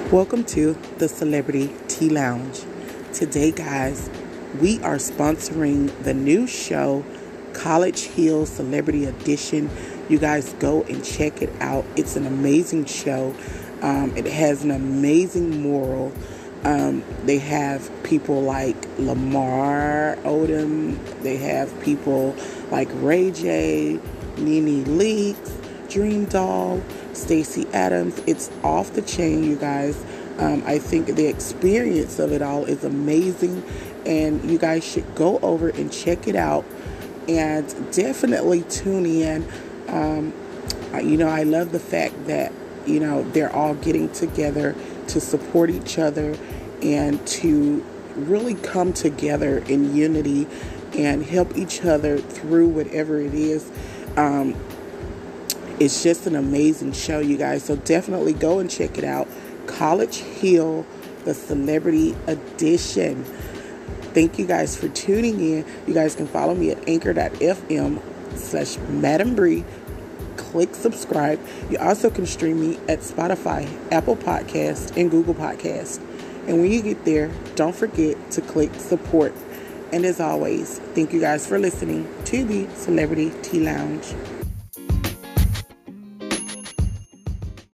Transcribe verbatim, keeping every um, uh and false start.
Welcome to the Celebrity Tea Lounge. Today, guys, we are sponsoring the new show, College Hill Celebrity Edition. You guys go and check it out. It's an amazing show. Um, it has an amazing moral. Um, they have people like Lamar Odom. They have people like Ray J, Nene Leakes, Dream Doll, Stacey Adams. It's off the chain, you guys. Um, I think the experience of it all is amazing, and you guys should go over and check it out and definitely tune in. Um, you know, I love the fact that, you know, they're all getting together to support each other and to really come together in unity and help each other through whatever it is. Um, It's just an amazing show, you guys. So definitely go and check it out. College Hill, the Celebrity Edition. Thank you guys for tuning in. You guys can follow me at anchor.fm slash Madam Bree. Click subscribe. You also can stream me at Spotify, Apple Podcasts, and Google Podcasts. And when you get there, don't forget to click support. And as always, thank you guys for listening to the Celebrity Tea Lounge.